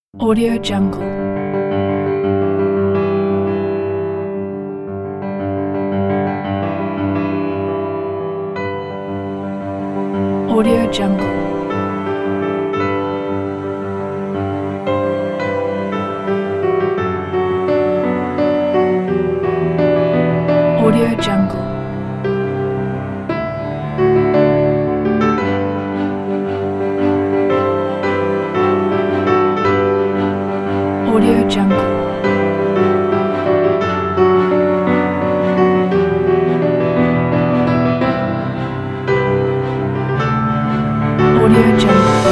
Audio Jungle. Audio Jungle. Audio Jungle. Audio Jungle. Audio Jungle.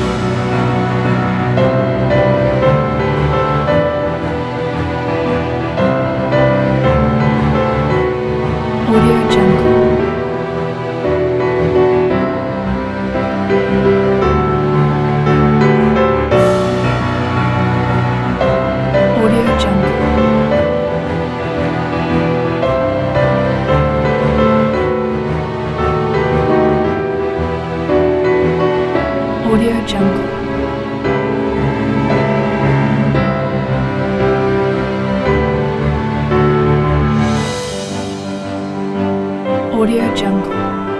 Audio Jungle. Audio Jungle. Audio Jungle. Audio Jungle.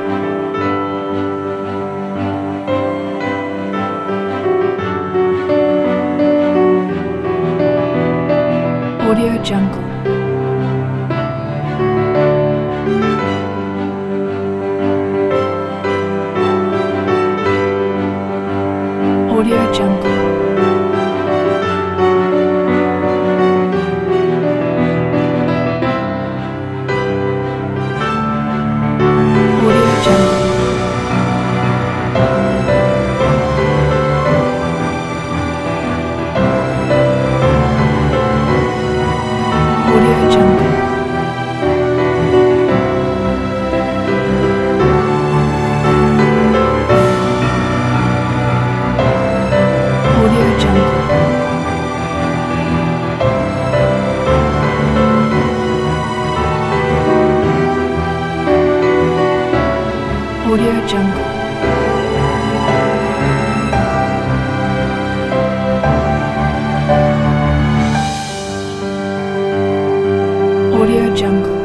Audio Jungle. Audio Jungle. Audio Jungle. Audio Jungle. Audio Jungle. Audio Jungle. Audio Jungle.